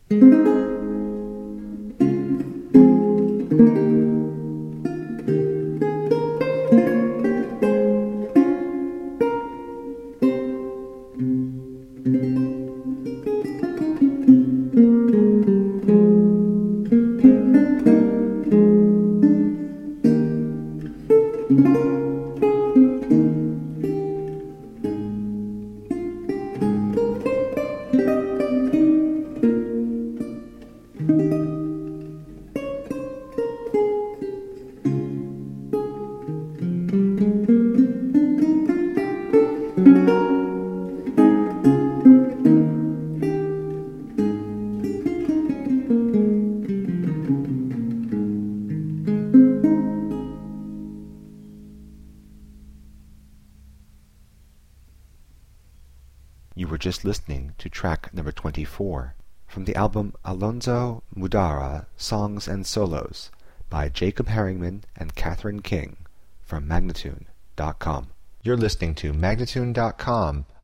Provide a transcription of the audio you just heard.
You were just listening to track number 24 from the album Alonzo Mudara Songs and Solos by Jacob Herringman and Catherine King from Magnatune.com. You're listening to Magnatune.com,